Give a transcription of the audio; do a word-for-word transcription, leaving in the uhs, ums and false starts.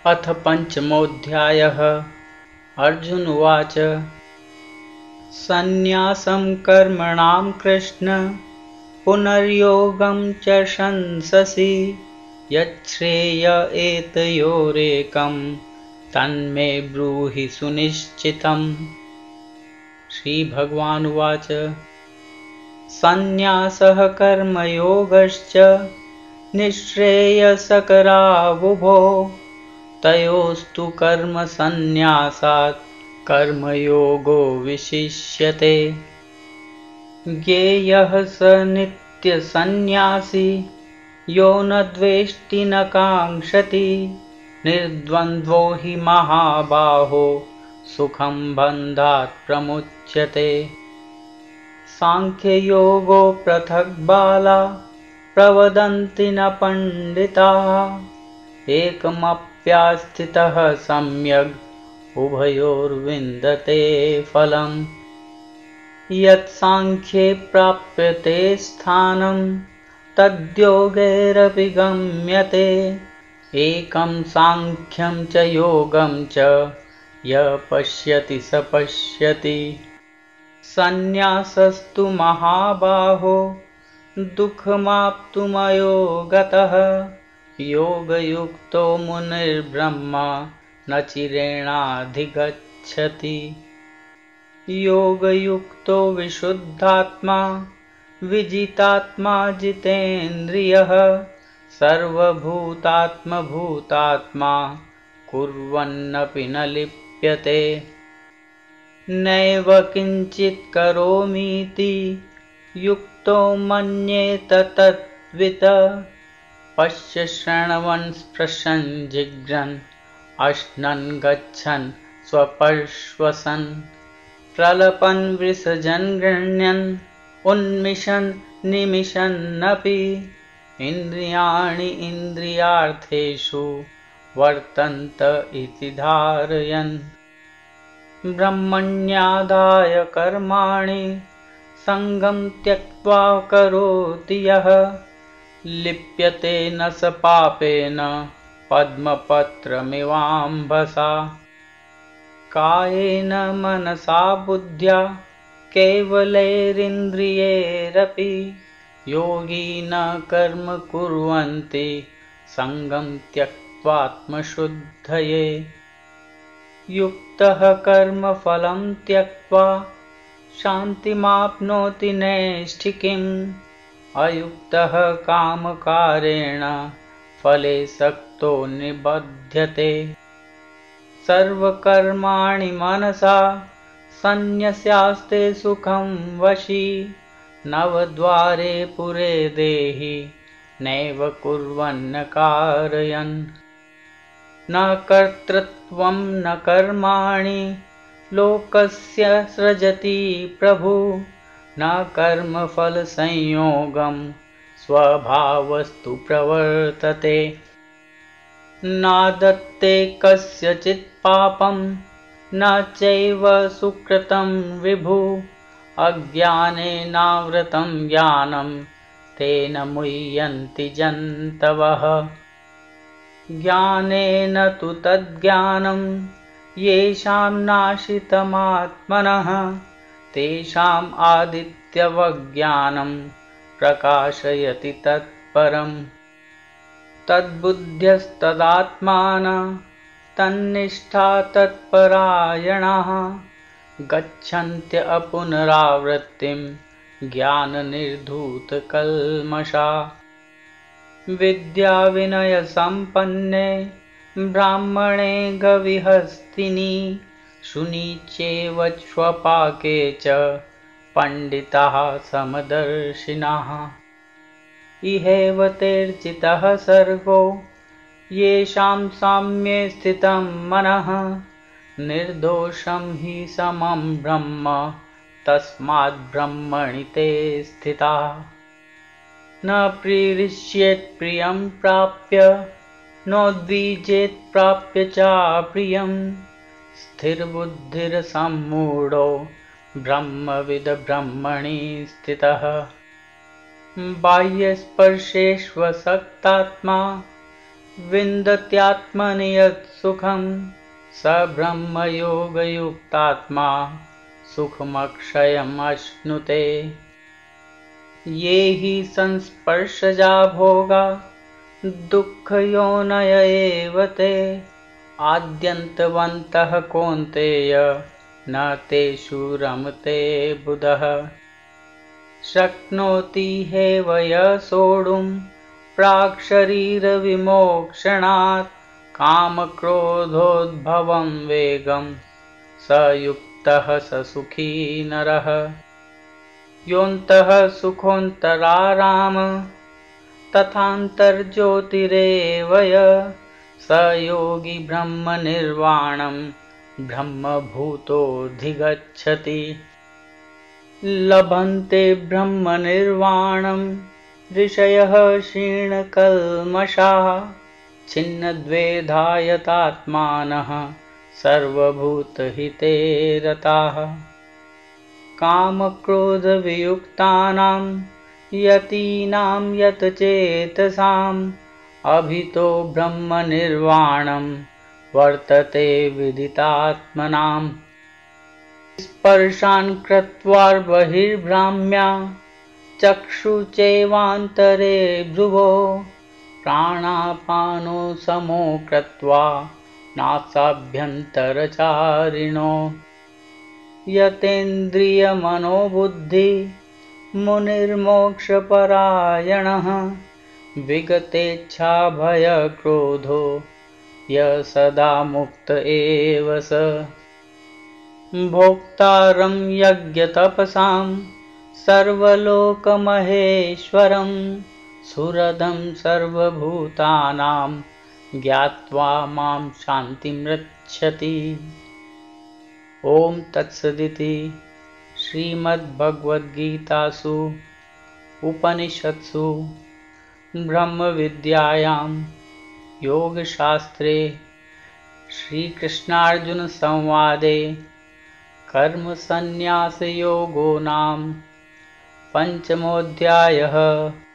अथ पञ्चमोऽध्यायः। अर्जुन उवाच सन्न्यासं कर्मणां कृष्ण पुनर्योगं च शंससि यच्छ्रेय एतयोरेकं तन्मे ब्रूहि सुनिश्चितम्। श्रीभगवानुवाच सन्न्यासः कर्मयोगश्च निःश्रेयसकरावुभो तयोस्तु कर्मसन्न्यासात् कर्मयोगो विशिष्यते। ज्ञेयः स नित्यसन्न्यासी यो न द्वेष्टि न काङ्क्षति निर्द्वन्द्वो हि महाबाहो सुखं बन्धात् प्रमुच्यते। सांख्ययोगो पृथक् बाला प्रवदन्ति न पण्डिताः एकमप्यास्थितः सम्यग् उभयोर्विन्दते फलम्। यत् सांख्ये प्राप्यते स्थानं तद्योगैरपि गम्यते एकं सांख्यं च योगं च यः पश्यति स पश्यति। सन्न्यासस्तु महाबाहो दुःखमाप्तुमयो गतः योगयुक्तो मुनिर्ब्रह्मा न चिरेणाधिगच्छति। योगयुक्तो विशुद्धात्मा विजितात्मा जितेन्द्रियः सर्वभूतात्मभूतात्मा कुर्वन्नपि न लिप्यते। नैव किञ्चित् करोमीति युक्तो मन्येत तत्त्वित् पश्य शृण्वन् स्पृशन् जिघ्रन् अश्नन् गच्छन् स्वपश्वसन् प्रलपन् विसृजन् गृह्णन् उन्मिषन् निमिषन्नपि इन्द्रियाणि इन्द्रियार्थेषु वर्तन्त इति धारयन्। ब्रह्मण्यादाय कर्माणि सङ्गं त्यक्त्वा करोति यः लिप्यते न स पापेन पद्मपत्रमिवाम्भसा। कायेन मनसा बुद्ध्या केवलैरिन्द्रियैरपि योगी न कर्म कुर्वन्ति सङ्गं त्यक्त्वात्मशुद्धये। युक्तः कर्मफलं त्यक्त्वा शान्तिमाप्नोति नैष्ठिकीम् अयुक्तः कामकारेण फले सक्तो निबध्यते। सर्वकर्माणि मनसा सन्न्यस्यास्ते सुखं वशी नवद्वारे पुरे देहि नैव कुर्वन्न कारयन्। न कर्तृत्वं न कर्माणि लोकस्य सृजति प्रभु न कर्मफलसंयोगं स्वभावस्तु प्रवर्तते। नादत्ते कस्यचित् पापं न चैव सुकृतं विभु अज्ञानेनावृतं ज्ञानं तेन मुह्यन्ति जन्तवः। ज्ञानेन तु तज्ज्ञानं येषां नाशितमात्मनः तेषाम् आदित्यवज्ञानं प्रकाशयति तत्परम्। तद्बुद्ध्यस्तदात्मानः तन्निष्ठा तत्परायणाः गच्छन्त्य अपुनरावृत्तिं ज्ञाननिर्धूतकल्मषा। विद्याविनयसम्पन्ने ब्राह्मणे गविहस्तिनि शुनि चैव श्वपाके च पण्डिताः समदर्शिनः। इहैव तेर्चितः सर्गो येषां साम्ये स्थितं मनः निर्दोषं हि समं ब्रह्म तस्माद् ब्रह्मणि ते स्थिताः। न प्रीरिष्येत् प्रियं प्राप्य नोद्विजेत् प्राप्य चाप्रियं स्थिरबुद्धिर्सम्मूढो ब्रह्मविद् ब्रह्मणि स्थितः। बाह्यस्पर्शेष्वसक्तात्मा विन्दत्यात्मनि यत् सुखं स ब्रह्मयोगयुक्तात्मा सुखमक्षयम् अश्नुते। ये हि संस्पर्शजा भोगा दुःखयोनय एव ते आद्यन्तवन्तः कौन्तेय न तेषु रमते बुधः। शक्नोति ह्येव यः सोढुं प्राक्शरीरविमोक्षणात् कामक्रोधोद्भवं वेगं स युक्तः स सुखी नरः। योऽन्तः सुखोऽन्तराराम तथान्तर्ज्योतिरेव यः स योगी ब्रह्मनिर्वाणं ब्रह्मभूतोऽधिगच्छति। लभन्ते ब्रह्मनिर्वाणं ऋषयः क्षीणकल्मषाः छिन्नद्वैधायतात्मानः सर्वभूतहिते रताः। कामक्रोधवियुक्तानां यतीनां यतचेतसाम् अभितो ब्रह्मनिर्वाणं वर्तते विदितात्मनाम्। स्पर्शान् कृत्वा बहिर्भ्राम्या चक्षुचैवान्तरे भ्रुवो प्राणापानो समो कृत्वा नासाभ्यन्तरचारिणो। यतेन्द्रियमनोबुद्धि मुनिर्मोक्षपरायणः विगतेच्छाभयक्रोधो यः सदा मुक्त एव स। भोक्तारं यज्ञतपसां सर्वलोकमहेश्वरं सुहृदं सर्वभूतानां ज्ञात्वा मां शान्तिमृच्छति। ॐ तत्सदिति श्रीमद्भगवद्गीतासु उपनिषत्सु ब्रह्मविद्यायां योगशास्त्रे श्रीकृष्णार्जुनसंवादे कर्मसन्न्यासयोगो नाम पञ्चमोऽध्यायः।